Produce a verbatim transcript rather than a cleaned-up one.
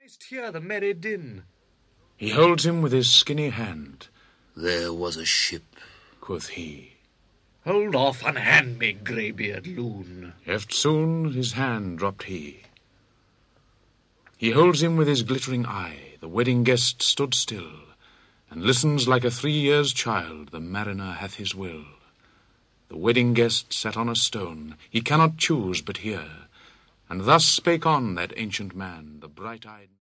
Hear the merry din. He holds him with his skinny hand. There was a ship, quoth he. Hold off, unhand me, greybeard loon. Eftsoon his hand dropped he. He holds him with his glittering eye. The wedding guest stood still, and listens like a three years' child. The mariner hath his will. The wedding guest sat on a stone. He cannot choose but hear. And thus spake on that ancient man, the bright-eyed